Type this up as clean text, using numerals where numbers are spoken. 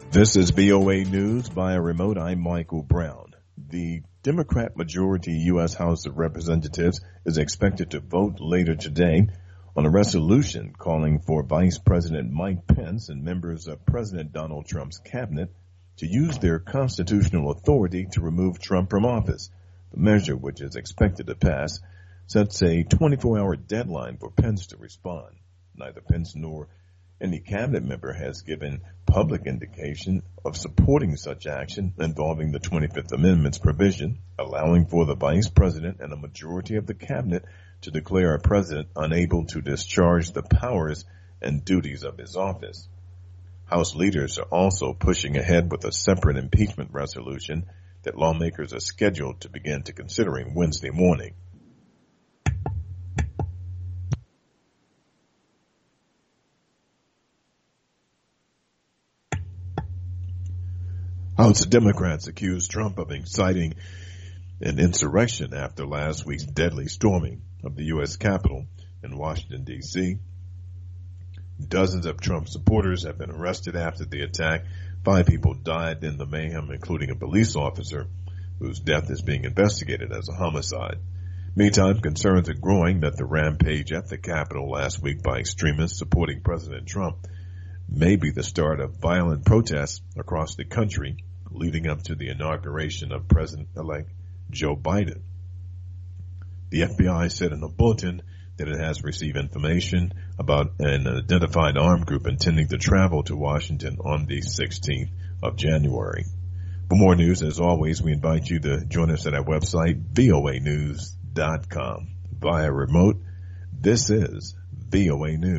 This is VOA News via remote. I'm Michael Brown. The Democrat majority U.S. House of Representatives is expected to vote later today on a resolution calling for Vice President Mike Pence and members of President Donald Trump's cabinet to use their constitutional authority to remove Trump from office. The measure, which is expected to pass, sets a 24-hour deadline for Pence to respond. Neither Pence nor any cabinet member has given public indication of supporting such action involving the 25th Amendment's provision, allowing for the vice president and a majority of the cabinet to declare a president unable to discharge the powers and duties of his office. House leaders are also pushing ahead with a separate impeachment resolution that lawmakers are scheduled to begin to considering Wednesday morning. House Democrats accused Trump of inciting an insurrection after last week's deadly storming of the U.S. Capitol in Washington, D.C. Dozens of Trump supporters have been arrested after the attack. 5 people died in the mayhem, including a police officer whose death is being investigated as a homicide. Meantime, concerns are growing that the rampage at the Capitol last week by extremists supporting President Trump may be the start of violent protests across the country leading up to the inauguration of President-elect Joe Biden. The FBI said in a bulletin that it has received information about an identified armed group intending to travel to Washington on the 16th of January. For more news, as always, we invite you to join us at our website, voanews.com. Via remote, this is VOA News.